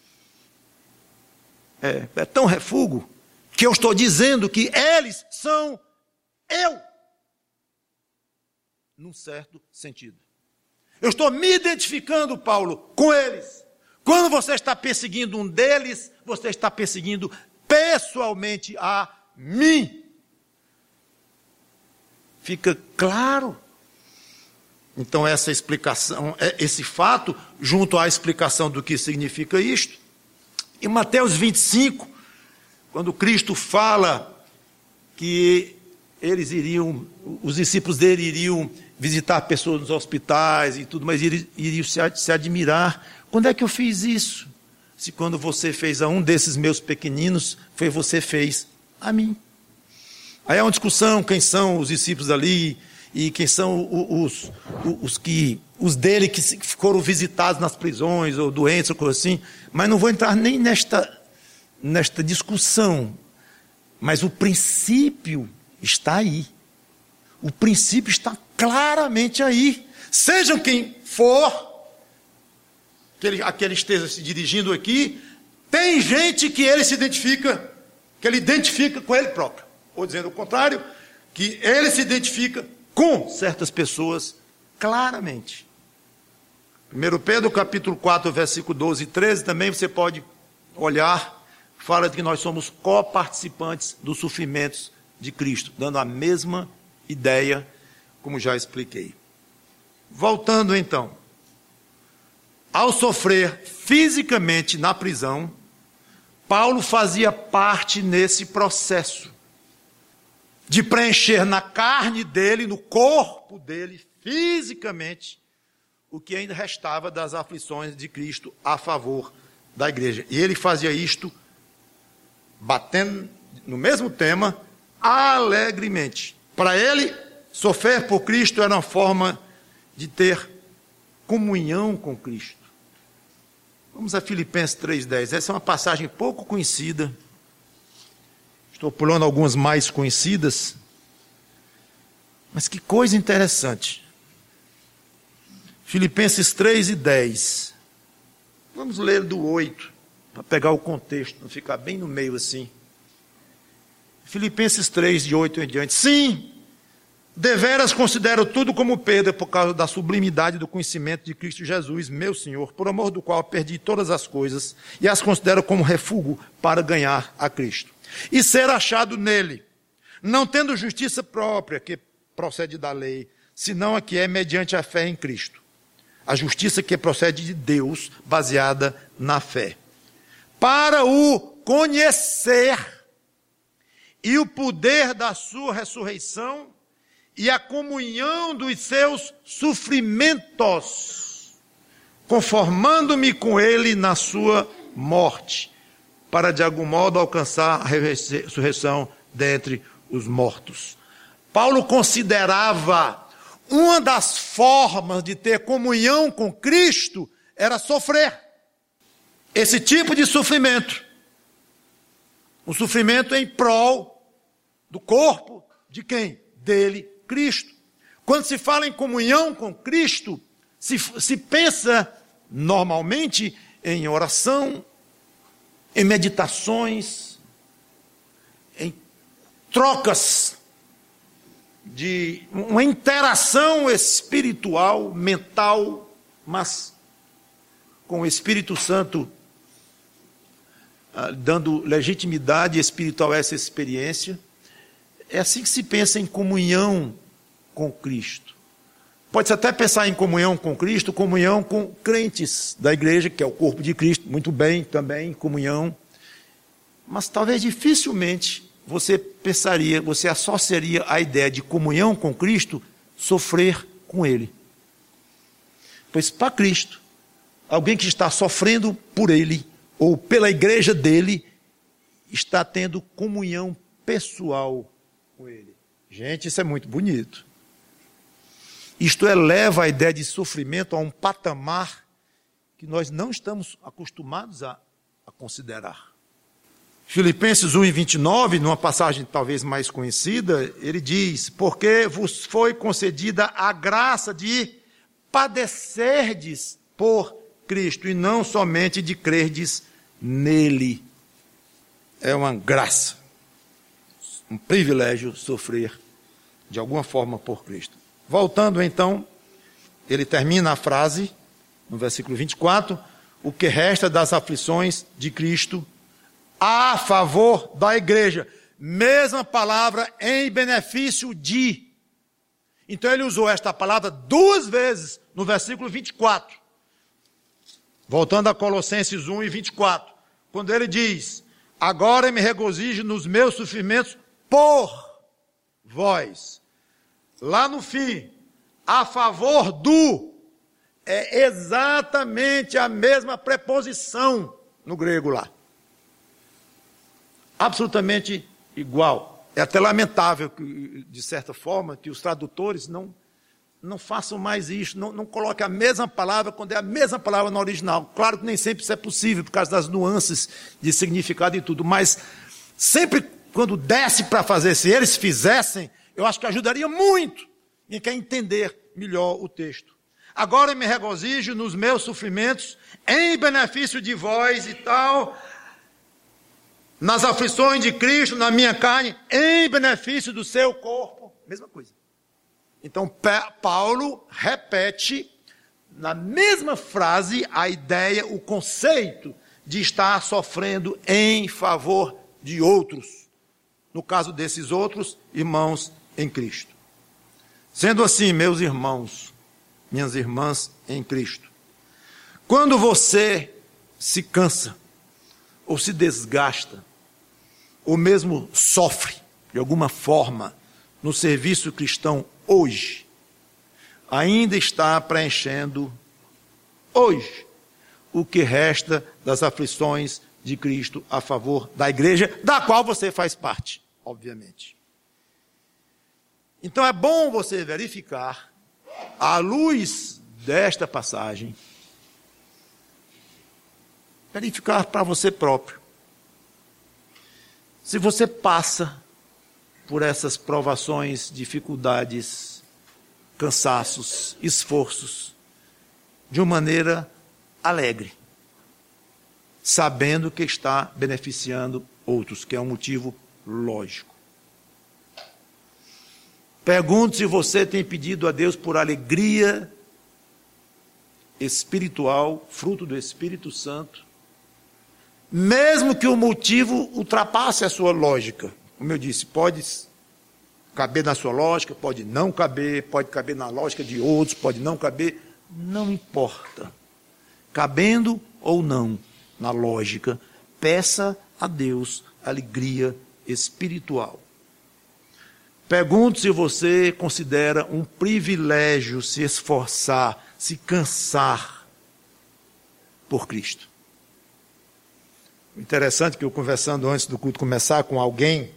É tão refúgio que eu estou dizendo que eles são eu, num certo sentido. Eu estou me identificando, Paulo, com eles. Quando você está perseguindo um deles, você está perseguindo pessoalmente a mim. Fica claro? Então essa explicação, esse fato, junto à explicação do que significa isto. Em Mateus 25, quando Cristo fala que os discípulos dele iriam visitar pessoas nos hospitais e tudo, mas iriam se admirar. Quando é que eu fiz isso? Se quando você fez a um desses meus pequeninos, foi você fez a mim. Aí há uma discussão, quem são os discípulos ali, e quem são os dele que foram visitados nas prisões, ou doentes, ou coisa assim, mas não vou entrar nem nesta discussão, mas o princípio está aí, o princípio está claramente aí. Sejam quem for, que ele esteja se dirigindo aqui, tem gente que ele se identifica, que ele identifica com ele próprio. Ou dizendo o contrário, que ele se identifica com certas pessoas claramente. 1 Pedro capítulo 4, versículo 12 e 13, também você pode olhar, fala de que nós somos coparticipantes dos sofrimentos de Cristo, dando a mesma ideia, como já expliquei. Voltando então, ao sofrer fisicamente na prisão, Paulo fazia parte nesse processo de preencher na carne dele, no corpo dele, fisicamente, o que ainda restava das aflições de Cristo a favor da igreja. E ele fazia isto batendo no mesmo tema, alegremente. Para ele, sofrer por Cristo era uma forma de ter comunhão com Cristo. Vamos a Filipenses 3,10. Essa é uma passagem pouco conhecida. Estou pulando algumas mais conhecidas. Mas que coisa interessante. Filipenses 3:10. Vamos ler do 8, para pegar o contexto, não ficar bem no meio assim. Filipenses 3, de 8 em diante. Sim, deveras considero tudo como perda por causa da sublimidade do conhecimento de Cristo Jesus, meu Senhor, por amor do qual perdi todas as coisas e as considero como refúgio para ganhar a Cristo. E ser achado nele, não tendo justiça própria que procede da lei, senão a que é mediante a fé em Cristo. A justiça que procede de Deus, baseada na fé. Para o conhecer e o poder da sua ressurreição e a comunhão dos seus sofrimentos, conformando-me com ele na sua morte, para de algum modo alcançar a ressurreição dentre os mortos. Paulo considerava uma das formas de ter comunhão com Cristo era sofrer. Esse tipo de sofrimento. O sofrimento em prol do corpo de quem? Dele, Cristo. Quando se fala em comunhão com Cristo, se pensa normalmente em oração, em meditações, em trocas de uma interação espiritual, mental, mas com o Espírito Santo dando legitimidade espiritual a essa experiência. É assim que se pensa em comunhão com Cristo. Pode-se até pensar em comunhão com Cristo, comunhão com crentes da igreja, que é o corpo de Cristo, muito bem também, comunhão. Mas talvez dificilmente você pensaria, você associaria a ideia de comunhão com Cristo, sofrer com Ele. Pois para Cristo, alguém que está sofrendo por Ele, ou pela igreja dele, está tendo comunhão pessoal com Ele. Gente, isso é muito bonito. Isto eleva a ideia de sofrimento a um patamar que nós não estamos acostumados a considerar. Filipenses 1:29, numa passagem talvez mais conhecida, ele diz: porque vos foi concedida a graça de padecerdes por Cristo, e não somente de crerdes nele. É uma graça, um privilégio sofrer de alguma forma por Cristo. Voltando então, ele termina a frase, no versículo 24, o que resta das aflições de Cristo a favor da igreja. Mesma palavra, em benefício de. Então ele usou esta palavra 2 vezes no versículo 24. Voltando a Colossenses 1:24, quando ele diz: agora me regozijo nos meus sofrimentos por vós. Lá no fim, a favor do, é exatamente a mesma preposição no grego lá. Absolutamente igual. É até lamentável, de certa forma, que os tradutores não façam mais isso, não coloquem a mesma palavra quando é a mesma palavra no original. Claro que nem sempre isso é possível, por causa das nuances de significado e tudo, mas sempre quando desse para fazer, se eles fizessem, eu acho que ajudaria muito. Quem quer entender melhor o texto. Agora me regozijo nos meus sofrimentos, em benefício de vós e tal, nas aflições de Cristo, na minha carne, em benefício do seu corpo. Mesma coisa. Então, Paulo repete, na mesma frase, a ideia, o conceito de estar sofrendo em favor de outros. No caso desses outros, irmãos em Cristo. Sendo assim, meus irmãos, minhas irmãs em Cristo, quando você se cansa, ou se desgasta, ou mesmo sofre, de alguma forma, no serviço cristão hoje, ainda está preenchendo hoje o que resta das aflições de Cristo a favor da igreja, da qual você faz parte, obviamente. Então é bom você verificar, à luz desta passagem, verificar para você próprio, se você passa por essas provações, dificuldades, cansaços, esforços, de uma maneira alegre, sabendo que está beneficiando outros, que é um motivo lógico. Pergunto se você tem pedido a Deus por alegria espiritual, fruto do Espírito Santo, mesmo que o motivo ultrapasse a sua lógica. Como eu disse, pode caber na sua lógica, pode não caber, pode caber na lógica de outros, pode não caber, não importa. Cabendo ou não na lógica, peça a Deus alegria espiritual. Pergunto se você considera um privilégio se esforçar, se cansar por Cristo. Interessante que eu, conversando antes do culto começar com alguém,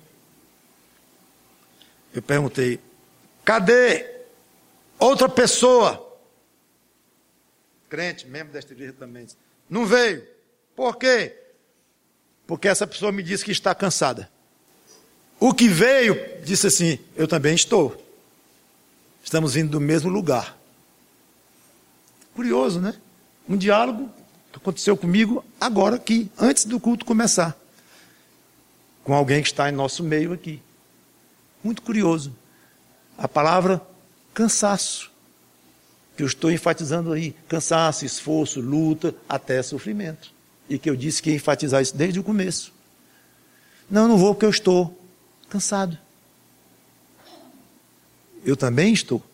eu perguntei, cadê outra pessoa? Crente, membro desta igreja também. Não veio. Por quê? Porque essa pessoa me disse que está cansada. O que veio disse assim, eu também estou. Estamos vindo do mesmo lugar. Curioso, né? Um diálogo que aconteceu comigo agora aqui, antes do culto começar. Com alguém que está em nosso meio aqui. Muito curioso. A palavra cansaço, que eu estou enfatizando aí. Cansaço, esforço, luta, até sofrimento. E que eu disse que ia enfatizar isso desde o começo. Não vou porque eu estou cansado. Eu também estou.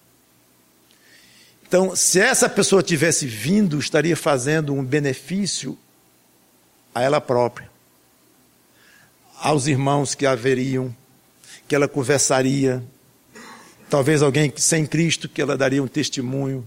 Então, se essa pessoa tivesse vindo, estaria fazendo um benefício a ela própria, aos irmãos que haveriam, que ela conversaria, talvez alguém sem Cristo, que ela daria um testemunho.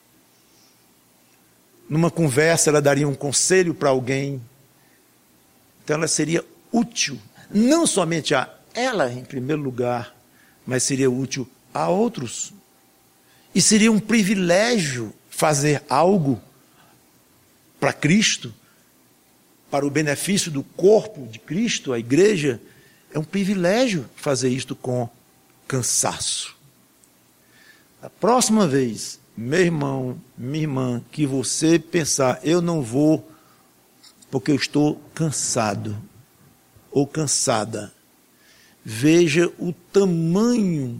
Numa conversa, ela daria um conselho para alguém. Então, ela seria útil, não somente a ela, em primeiro lugar, mas seria útil a outros. E seria um privilégio fazer algo para Cristo, para o benefício do corpo de Cristo, a igreja. É um privilégio fazer isto com cansaço. A próxima vez, meu irmão, minha irmã, que você pensar, eu não vou porque eu estou cansado ou cansada, veja o tamanho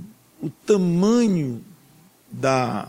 da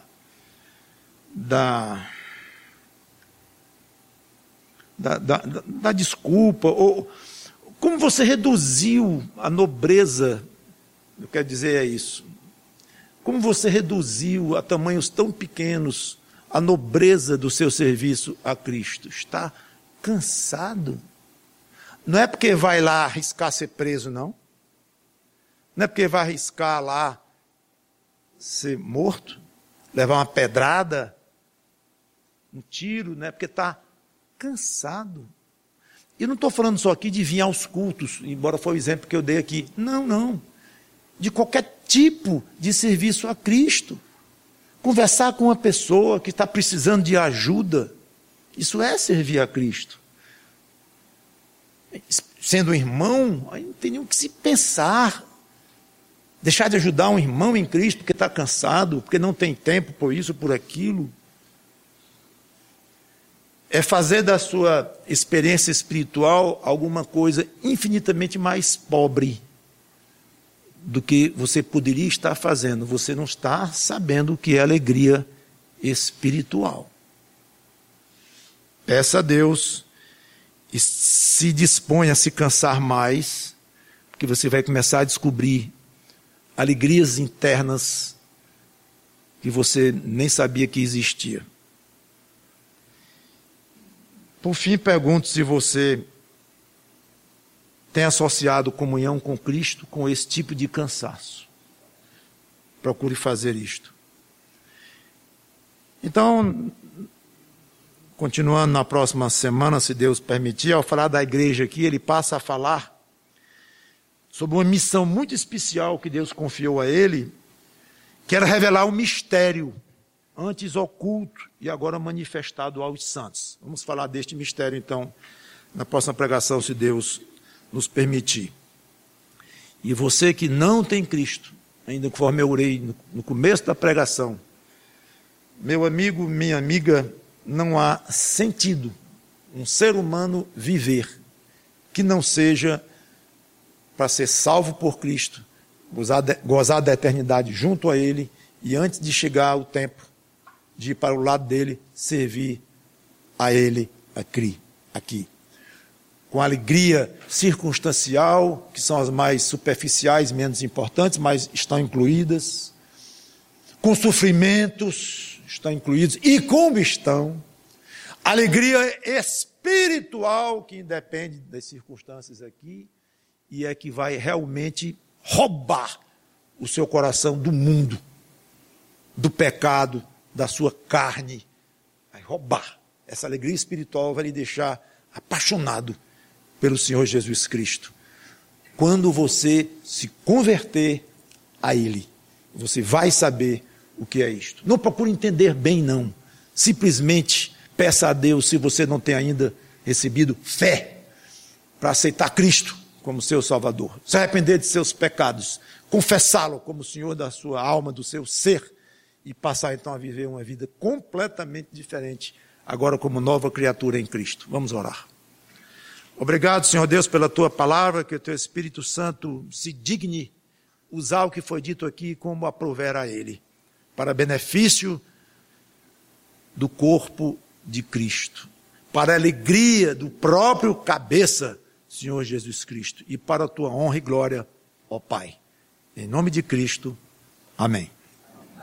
desculpa, ou como você reduziu a nobreza, eu quero dizer é isso, como você reduziu a tamanhos tão pequenos a nobreza do seu serviço a Cristo. Está cansado. Não é porque vai lá arriscar ser preso, não. Não é porque vai arriscar lá ser morto, levar uma pedrada, um tiro, não é porque está cansado. E não estou falando só aqui de vir aos cultos, embora foi o exemplo que eu dei aqui. Não. De qualquer tipo de serviço a Cristo. Conversar com uma pessoa que está precisando de ajuda, isso é servir a Cristo. Sendo um irmão, aí não tem nem o que se pensar. Deixar de ajudar um irmão em Cristo porque está cansado, porque não tem tempo por isso, por aquilo. É fazer da sua experiência espiritual alguma coisa infinitamente mais pobre do que você poderia estar fazendo. Você não está sabendo o que é alegria espiritual. Peça a Deus e se dispõe a se cansar mais, porque você vai começar a descobrir alegrias internas que você nem sabia que existia. Por fim, pergunto se você tem associado comunhão com Cristo com esse tipo de cansaço. Procure fazer isto. Então, continuando na próxima semana, se Deus permitir, ao falar da igreja aqui, ele passa a falar sobre uma missão muito especial que Deus confiou a ele, que era revelar um mistério, antes oculto e agora manifestado aos santos. Vamos falar deste mistério, então, na próxima pregação, se Deus nos permitir. E você que não tem Cristo, ainda conforme eu orei no começo da pregação, meu amigo, minha amiga, não há sentido um ser humano viver que não seja para ser salvo por Cristo, gozar da eternidade junto a Ele e antes de chegar o tempo de ir para o lado dele, servir a Ele aqui. Com alegria circunstancial, que são as mais superficiais, menos importantes, mas estão incluídas. Com sofrimentos, estão incluídos. E como estão? Alegria espiritual, que independe das circunstâncias aqui, e é que vai realmente roubar o seu coração do mundo, do pecado, da sua carne. Vai roubar. Essa alegria espiritual vai lhe deixar apaixonado pelo Senhor Jesus Cristo. Quando você se converter a Ele, você vai saber o que é isto. Não procure entender bem, não. Simplesmente peça a Deus, se você não tem ainda recebido fé, para aceitar Cristo como seu Salvador. Se arrepender de seus pecados, confessá-lo como Senhor da sua alma, do seu ser, e passar então a viver uma vida completamente diferente, agora como nova criatura em Cristo. Vamos orar. Obrigado, Senhor Deus, pela Tua palavra, que o Teu Espírito Santo se digne usar o que foi dito aqui como aprouver a Ele, para benefício do corpo de Cristo, para a alegria do próprio cabeça, Senhor Jesus Cristo, e para a Tua honra e glória, ó Pai. Em nome de Cristo, amém.